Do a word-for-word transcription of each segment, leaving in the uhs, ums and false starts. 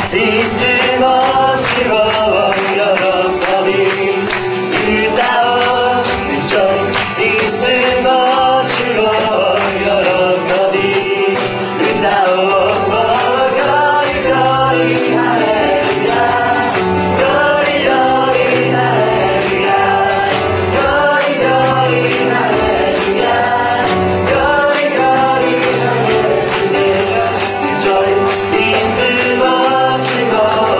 Rejoice,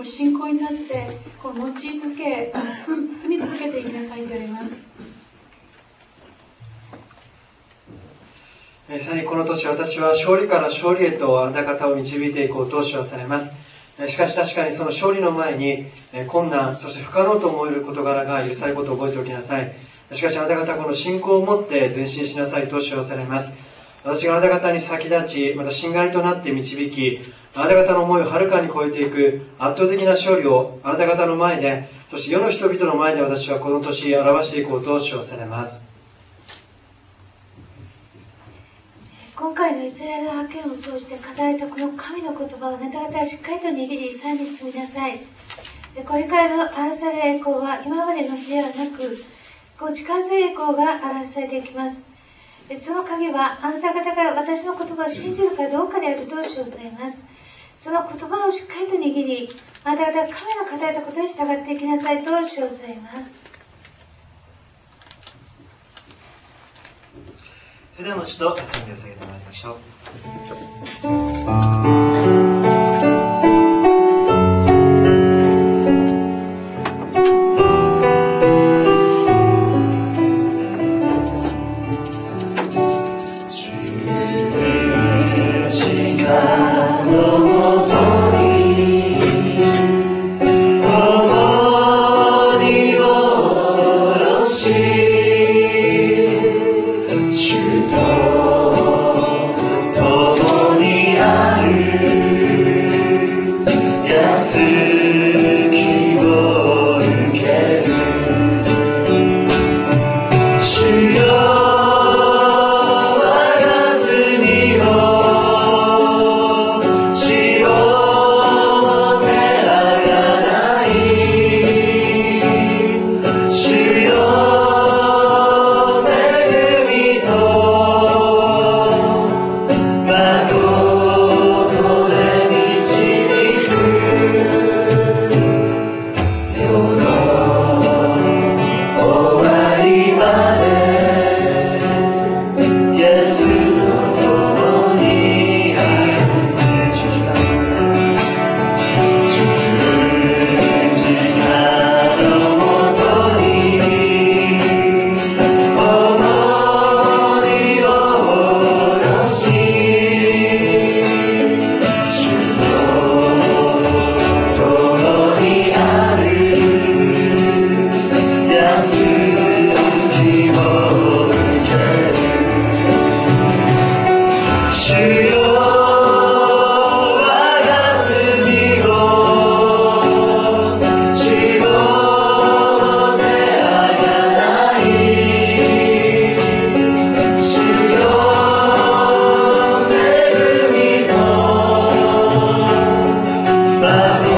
こう信仰になってこう用い続け、進み続けていきなさいと言われます。 さらにこの年、私は勝利から勝利へとあなた方を導いていこうと主はされます。しかし確かにその勝利の前に困難、そして不可能と思える事柄が許されることを覚えておきなさい。しかしあなた方はこの信仰を持って前進しなさいと主はされます。私があなた方に先立ち、またしんがりとなって導き、あなた方の思いをはるかに超えていく圧倒的な勝利をあなた方の前で、そして世の人々の前で私はこの年表していこうと主はされます。 今回のイスラエル派遣を通して語られたこの神の言葉をあなた方はしっかりと握り、さらに進みなさい。これからの荒らされる栄光は今までの日ではなく、こう力強い栄光が表されていきます。その鍵はあなた方が私の言葉を信じるかどうかであると称されます。その言葉をしっかりと握り、あなた方が神の語られたことに従っていきなさいと称されます。 それではもう一度賛美を下げてまいりましょう。 Bye.